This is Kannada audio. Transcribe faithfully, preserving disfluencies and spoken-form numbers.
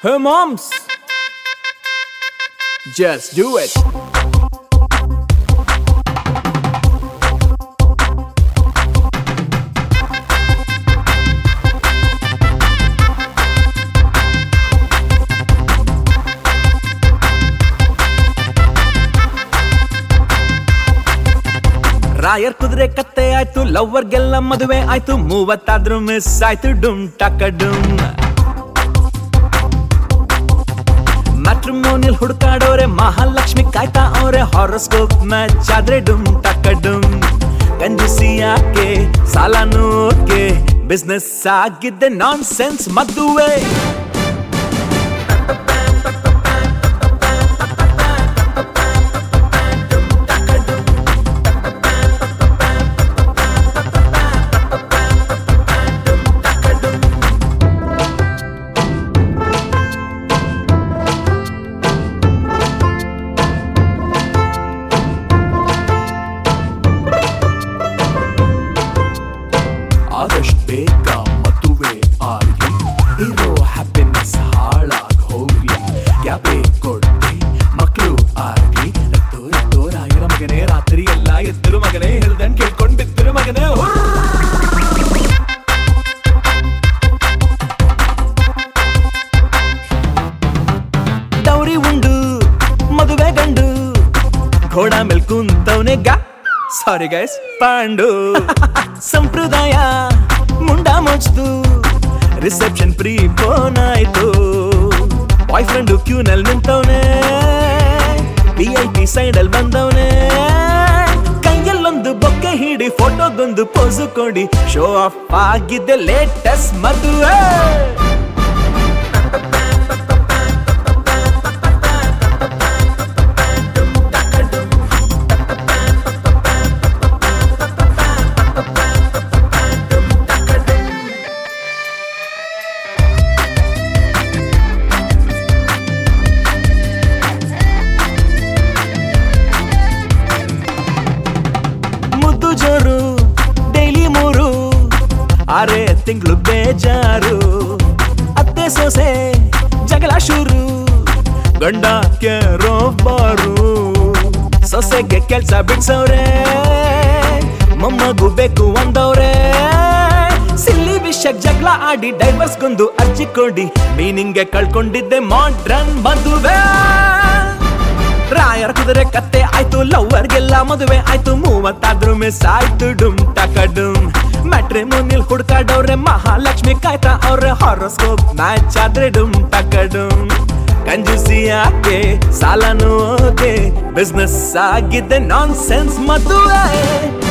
Hey moms, just do it. ರಾಯರ್ ಕುದುರೆ ಕತ್ತೆ ಆಯ್ತು, ಲವ್ವರ್ಗೆಲ್ಲ ಮದುವೆ ಆಯ್ತು, ಮೂವತ್ತಾದ್ರೂ ಮಿಸ್ ಆಯ್ತು ಡುಮ್ ಟಕ ಡುಮ್. ಮ್ಯಾಟ್ರಿಮೋನಿಯಲ್ ಹುಡುಕಾಡೋರೆ ಮಹಾಲಕ್ಷ್ಮಿ ಕಾಯ್ತಾ ಅವ್ರೆ, ಹಾರೋಸ್ಕೋಪ್ ಮ್ಯಾಚ್ ಆದ್ರೆ ಡುಮ್ ಟಕ ಡುಮ್. ಕಂಜೂಸಿ ಯಾಕೆ ಸಾಲನೂ ಓಕೆ, ಬಿಸ್ನೆಸ್ ಆಗಿದ್ದೆ ನಾನ್ ಸೆನ್ಸ್ ಮದುವೆ. ಆದಷ್ಟು ಬೇಗ ಮದುವೆ ಆಗಿ ಇರೋ ಹ್ಯಾಪಿನೆಸ್ ಹಾಳಾಗಿ ಹೋಗ್ಲಿ, ಯಾಕೆ ಕೊಡ್ತಿ ಮಕ್ಕಳು ಆಗಿ. ತೋರ ತೋರ ಆಗಿರೋ ಮಗನೇ, ರಾತ್ರಿ ಎಲ್ಲ ಎದ್ದರು ಮಗನೇ, ಹೇಳ್ದಂಗೆ ಕೇಳ್ಕೊಂಡ್ ಬಿದ್ದರು ಮಗನೇ. ದೌರಿ ಉಂಡು ಮದುವೆ ಗಂಡು, ಘೋಡ ಮೇಲ್ ಕುಂತವನೇ ಗಾ ಸಾರಿ ಗೈಸ್ ಪಾಂಡು. ಸಂಪ್ರದಾಯ ಮುಂಡ ಮುಚ್ತು, ರಿಸೆಪ್ಷನ್ ಪ್ರೀ ಫೋನ್ ಆಯ್ತು, ಬಾಯ್ ಫ್ರೆಂಡು ಕ್ಯೂನಲ್ಲಿ ನಿಂತವನೇ, ವಿ ಐ ಪಿ ಸೈಡ್ ಅಲ್ಲಿ ಬಂದವನೇ. ಕೈಯಲ್ಲೊಂದು ಬೊಕ್ಕೆ ಹಿಡಿ, ಫೋಟೋಗೊಂದು ಪೋಸು ಕೊಡಿ, ಶೋ ಆಫ್ ಆಗಿದ್ದೆ ಲೇಟೆಸ್ಟ್ ಮದುವೆ. ಜೋರು ಡೈಲಿ ಮೂರು ಆರೇ ತಿಂಗಳು ಬೇಜಾರು, ಅತ್ತೆ ಸೊಸೆ ಜಗಳ ಶುರು, ಗಂಡ ಕೇರೋ ಬಾರು, ಸೊಸೆಗೆ ಕೆಲ್ಸ ಬಿಡ್ಸವ್ರೆ, ಮೊಮ್ಮಗು ಬೇಕು ಅಂದವ್ರೆ. ಸಿಲ್ಲಿ ವಿಷಯಕ್ ಜಗಳ ಆಡಿ ಡೈವರ್ಸ್ಗೊಂದು ಅರ್ಜಿ ಕೊಡಿ, ಮೀನಿಂಗ್ಗೆ ಕಳ್ಕೊಂಡಿದ್ದೆ ಮಾಡ್ರನ್ ಮದುವೆ. ರಾಯರ್ ಕುದುರೆ ಕತ್ತೆ ಆಯ್ತು, ಲವ್ವರ್ಗೆಲ್ಲ ಮದುವೆ ಆಯ್ತು, ಮೂವತ್ತಾದ್ರೂ ಮಿಸ್ ಆಯ್ತು ಡುಮ್ ಟಕ ಡುಮ್. ಮ್ಯಾಟ್ರಿಮೋನಿಯಲ್ ಹುಡುಕಾಡವ್ರೆ ಮಹಾಲಕ್ಷ್ಮಿ ಕಾಯ್ತಾ ಅವ್ರೆ, ಹಾರೋಸ್ಕೋಪ್ ಮ್ಯಾಚ್ ಆದ್ರೆ ಡುಮ್ ಟಕ ಡುಮ್. ಕಂಜೂಸಿ ಯಾಕೆ ಸಾಲನೂ ಓಕೆ, ಬಿಸ್ನೆಸ್ ಆಗಿದ್ದೆ ನಾನ್ ಸೆನ್ಸ್ ಮದುವೆ.